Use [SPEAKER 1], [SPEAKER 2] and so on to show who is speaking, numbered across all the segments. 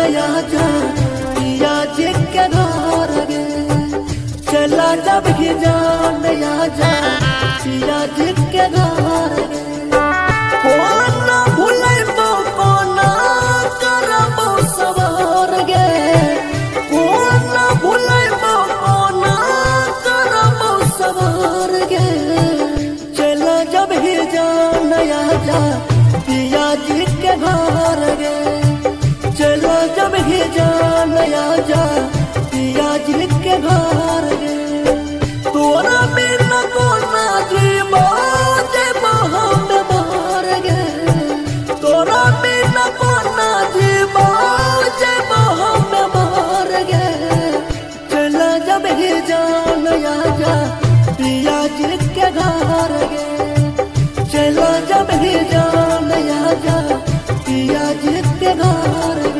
[SPEAKER 1] नया जा पिया जी के घर गे चला जब ही जान नया जा पिया जी के घर गे कोना भुलैबो कोना करबो सवार गे कोना भुलैबो कोना करबो सवार गे चला जब ही जान नया जा पिया जी के घर गे चला जब ही जान नया जा पिया जी के घर गे तोरा बिना कोना जीवा जेबो हम मार गे तोरा बिना कोना जीवा जेबो हम मार गे चला जब ही जान नया जा पिया जी के घर गे चला जब ही जान नया जा पिया जी के घर गे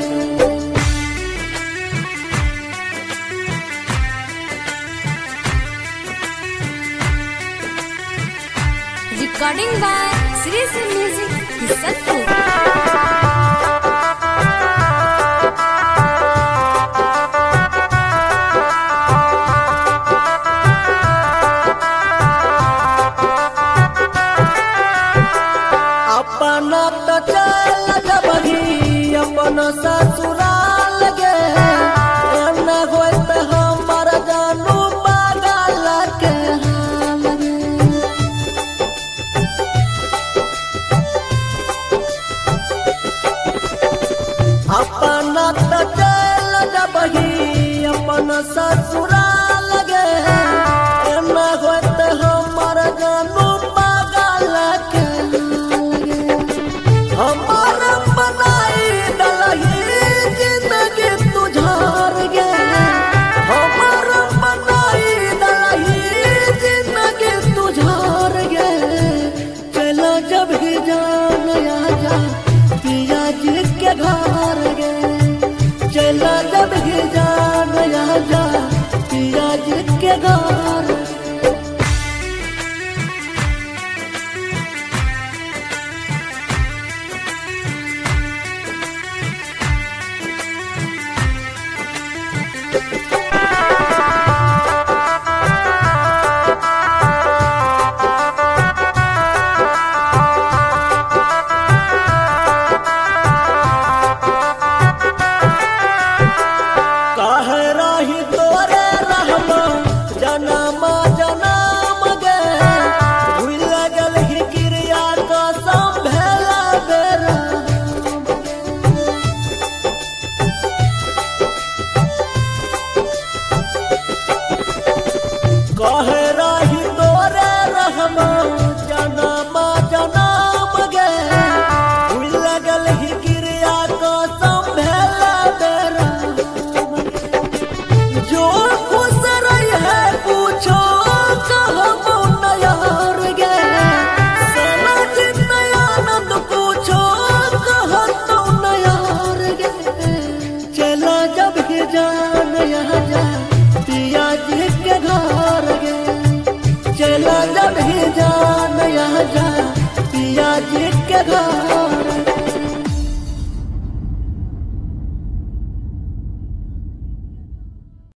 [SPEAKER 2] Recording by Sri Music Kisatpur.